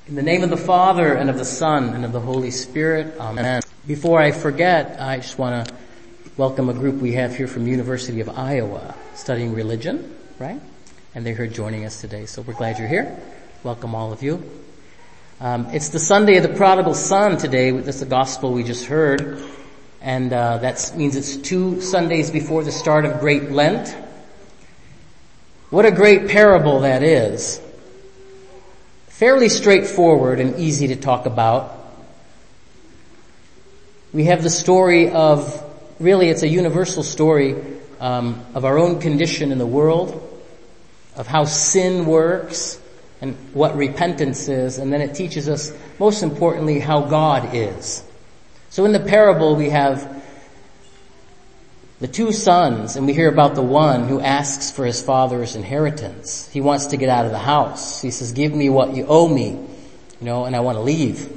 In the name of the Father, and of the Son, and of the Holy Spirit, Amen. Before I forget, I just want to welcome a group we have here from University of Iowa, studying religion, right? And they're here joining us today, so we're glad you're here. Welcome all of you. It's the Sunday of the Prodigal Son today. That's the gospel we just heard. And that means it's 2 Sundays before the start of Great Lent. What a great parable that is. Fairly straightforward and easy to talk about. We have the story of, really it's a universal story of our own condition in the world, of how sin works and what repentance is, and then it teaches us, most importantly, how God is. So in the parable we have the 2 sons, and we hear about the one who asks for his father's inheritance. He wants to get out of the house. He says, give me what you owe me, and I want to leave.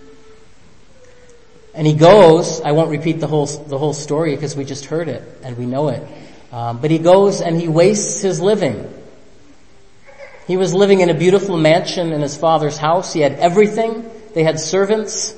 And he goes, I won't repeat the whole story because we just heard it and we know it. But he goes and he wastes his living. He was living in a beautiful mansion in his father's house. He had everything. They had servants.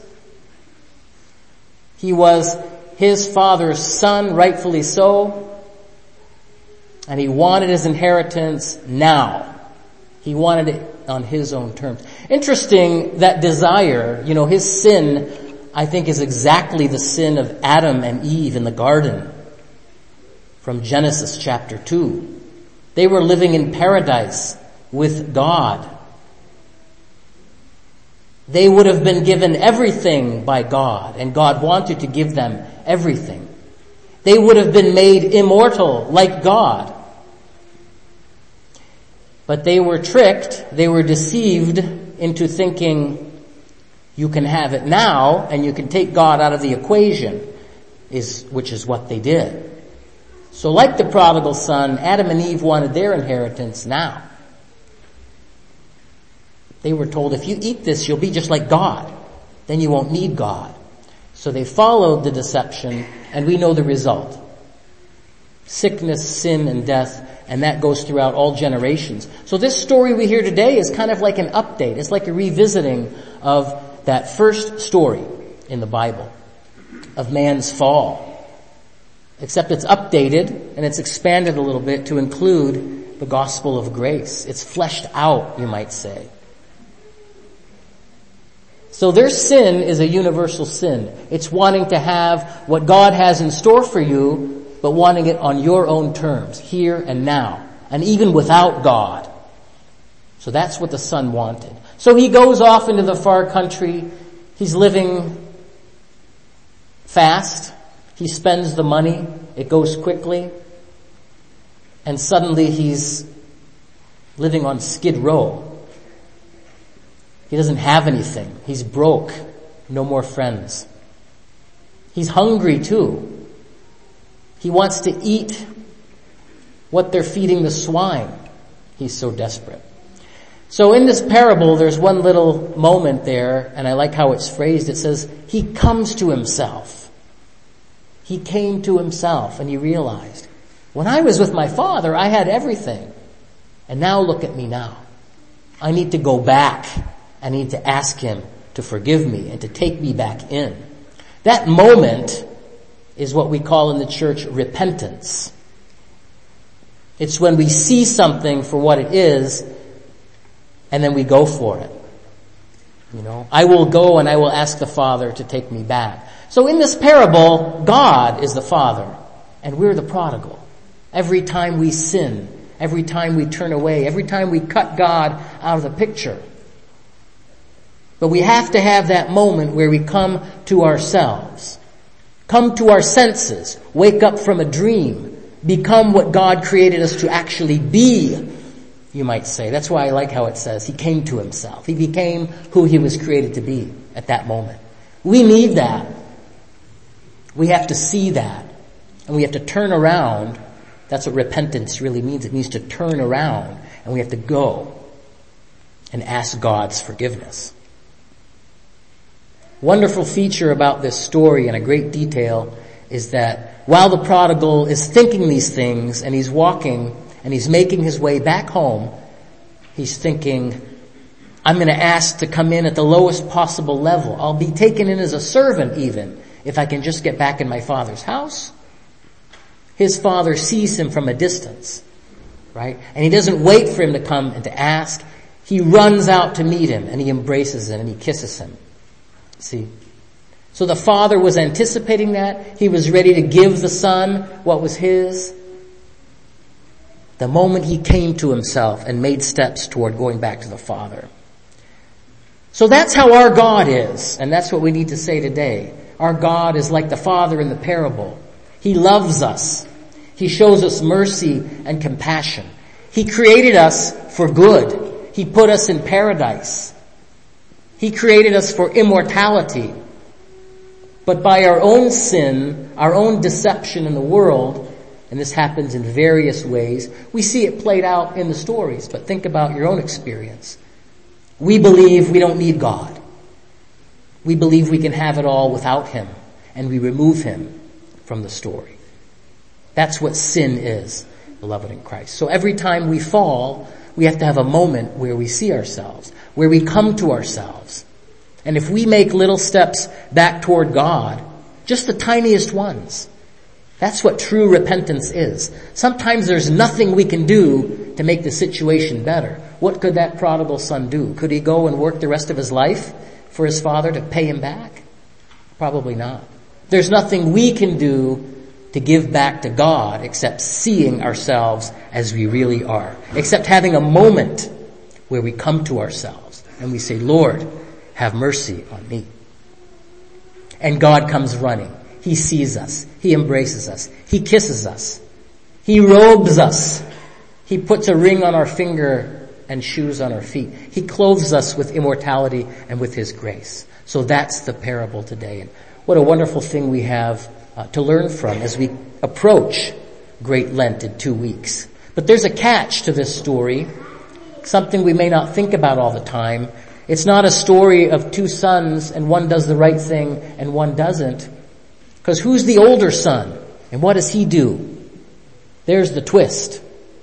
He was his father's son, rightfully so. And he wanted his inheritance now. He wanted it on his own terms. Interesting, that desire, his sin, I think, is exactly the sin of Adam and Eve in the garden from Genesis chapter 2. They were living in paradise with God. They would have been given everything by God, and God wanted to give them everything. They would have been made immortal like God. But they were tricked, they were deceived into thinking you can have it now and you can take God out of the equation, which is what they did. So like the prodigal son, Adam and Eve wanted their inheritance now. They were told, if you eat this, you'll be just like God. Then you won't need God. So they followed the deception, and we know the result. Sickness, sin, and death, and that goes throughout all generations. So this story we hear today is kind of like an update. It's like a revisiting of that first story in the Bible, of man's fall. Except it's updated, and it's expanded a little bit to include the gospel of grace. It's fleshed out, you might say. So their sin is a universal sin. It's wanting to have what God has in store for you, but wanting it on your own terms, here and now, and even without God. So that's what the son wanted. So he goes off into the far country. He's living fast. He spends the money. It goes quickly. And suddenly he's living on Skid Row. He doesn't have anything. He's broke. No more friends. He's hungry too. He wants to eat what they're feeding the swine. He's so desperate. So in this parable, there's one little moment there, and I like how it's phrased. It says, he comes to himself. He came to himself and he realized, when I was with my father, I had everything. And now look at me now. I need to go back. I need to ask him to forgive me and to take me back in. That moment is what we call in the church repentance. It's when we see something for what it is and then we go for it. I will go and I will ask the Father to take me back. So in this parable, God is the Father and we're the prodigal. Every time we sin, every time we turn away, every time we cut God out of the picture. But we have to have that moment where we come to ourselves, come to our senses, wake up from a dream, become what God created us to actually be, you might say. That's why I like how it says he came to himself. He became who he was created to be at that moment. We need that. We have to see that. And we have to turn around. That's what repentance really means. It means to turn around. And we have to go and ask God's forgiveness. Wonderful feature about this story and a great detail is that while the prodigal is thinking these things and he's walking and he's making his way back home, he's thinking, I'm going to ask to come in at the lowest possible level. I'll be taken in as a servant even if I can just get back in my father's house. His father sees him from a distance, right? And he doesn't wait for him to come and to ask. He runs out to meet him and he embraces him and he kisses him. See? So the father was anticipating that. He was ready to give the son what was his. The moment he came to himself and made steps toward going back to the father. So that's how our God is, and that's what we need to say today. Our God is like the father in the parable. He loves us. He shows us mercy and compassion. He created us for good. He put us in paradise. He created us for immortality. But by our own sin, our own deception in the world, and this happens in various ways, we see it played out in the stories, but think about your own experience. We believe we don't need God. We believe we can have it all without Him, and we remove Him from the story. That's what sin is, beloved in Christ. So every time we fall, we have to have a moment where we see ourselves, where we come to ourselves. And if we make little steps back toward God, just the tiniest ones, that's what true repentance is. Sometimes there's nothing we can do to make the situation better. What could that prodigal son do? Could he go and work the rest of his life for his father to pay him back? Probably not. There's nothing we can do to give back to God except seeing ourselves as we really are. Except having a moment where we come to ourselves and we say, Lord, have mercy on me. And God comes running. He sees us. He embraces us. He kisses us. He robes us. He puts a ring on our finger and shoes on our feet. He clothes us with immortality and with His grace. So that's the parable today. And what a wonderful thing we have to learn from as we approach Great Lent in 2 weeks. But there's a catch to this story, something we may not think about all the time. It's not a story of two sons and one does the right thing and one doesn't. Because who's the older son? And what does he do? There's the twist.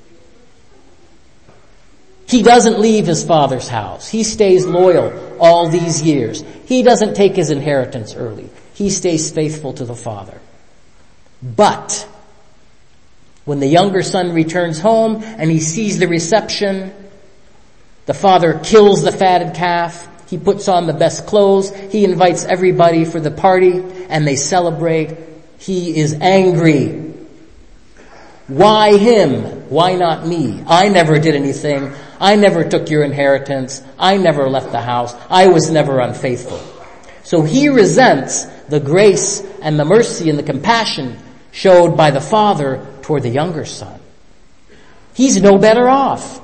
He doesn't leave his father's house. He stays loyal all these years. He doesn't take his inheritance early. He stays faithful to the father. But when the younger son returns home and he sees the reception, the father kills the fatted calf. He puts on the best clothes. He invites everybody for the party and they celebrate. He is angry. Why him? Why not me? I never did anything. I never took your inheritance. I never left the house. I was never unfaithful. So he resents the grace and the mercy and the compassion showed by the father toward the younger son. He's no better off.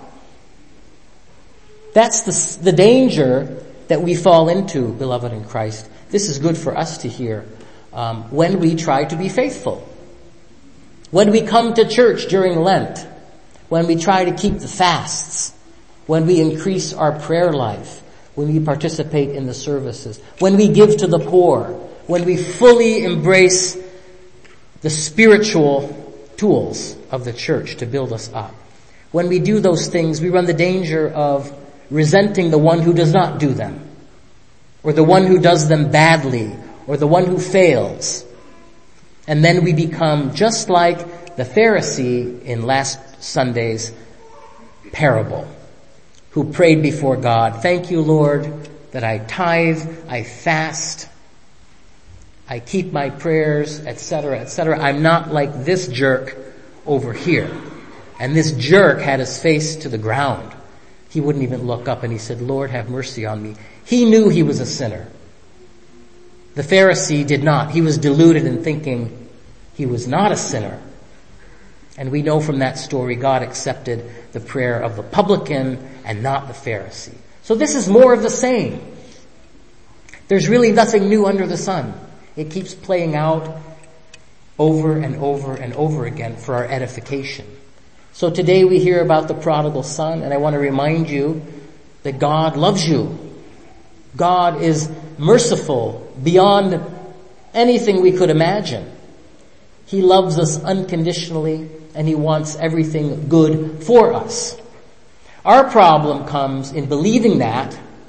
That's the danger that we fall into, beloved in Christ. This is good for us to hear when we try to be faithful. When we come to church during Lent, when we try to keep the fasts, when we increase our prayer life, when we participate in the services, when we give to the poor, when we fully embrace the spiritual tools of the church to build us up. When we do those things, we run the danger of resenting the one who does not do them, or the one who does them badly, or the one who fails. And then we become just like the Pharisee in last Sunday's parable, who prayed before God, thank you, Lord, that I tithe, I fast, I keep my prayers, etc., etc. I'm not like this jerk over here. And this jerk had his face to the ground. He wouldn't even look up and he said, Lord, have mercy on me. He knew he was a sinner. The Pharisee did not. He was deluded in thinking he was not a sinner. And we know from that story God accepted the prayer of the publican and not the Pharisee. So this is more of the same. There's really nothing new under the sun. It keeps playing out over and over and over again for our edification. So today we hear about the prodigal son, and I want to remind you that God loves you. God is merciful beyond anything we could imagine. He loves us unconditionally, and He wants everything good for us. Our problem comes in believing that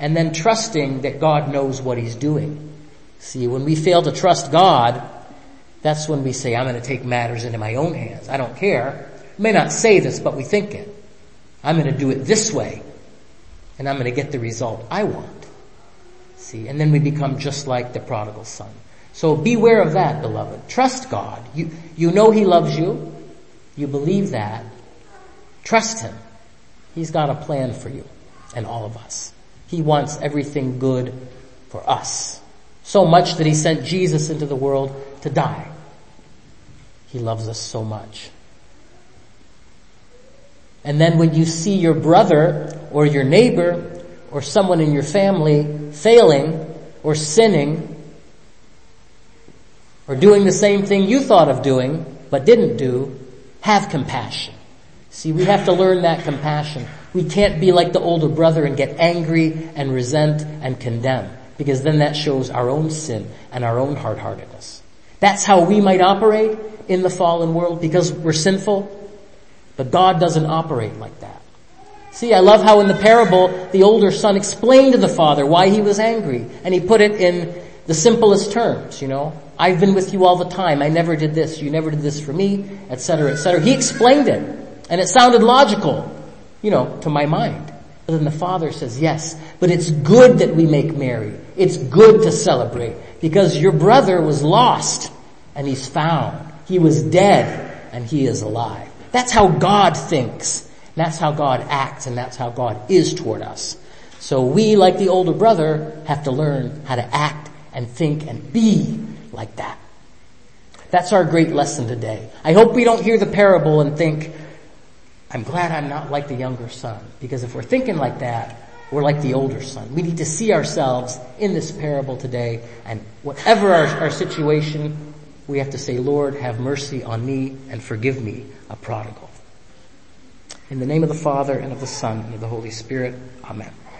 and then trusting that God knows what he's doing. See, when we fail to trust God, that's when we say, I'm going to take matters into my own hands. I don't care. We may not say this, but we think it. I'm going to do it this way, and I'm going to get the result I want. See, and then we become just like the prodigal son. So beware of that, beloved. Trust God. You know he loves you. You believe that. Trust him. He's got a plan for you and all of us. He wants everything good for us. So much that he sent Jesus into the world to die. He loves us so much. And then when you see your brother or your neighbor or someone in your family failing or sinning or doing the same thing you thought of doing but didn't do, have compassion. See, we have to learn that compassion. We can't be like the older brother and get angry and resent and condemn, because then that shows our own sin and our own hard-heartedness. That's how we might operate in the fallen world because we're sinful, but God doesn't operate like that. See, I love how in the parable the older son explained to the father why he was angry, and he put it in the simplest terms, I've been with you all the time. I never did this. You never did this for me, etc., etc. He explained it, and it sounded logical, to my mind. But then the father says, yes, but it's good that we make merry. It's good to celebrate because your brother was lost and he's found. He was dead and he is alive. That's how God thinks. That's how God acts, and that's how God is toward us. So we, like the older brother, have to learn how to act and think and be like that. That's our great lesson today. I hope we don't hear the parable and think, I'm glad I'm not like the younger son. Because if we're thinking like that, we're like the older son. We need to see ourselves in this parable today, and whatever our situation, we have to say, Lord, have mercy on me and forgive me, a prodigal. In the name of the Father, and of the Son, and of the Holy Spirit, amen.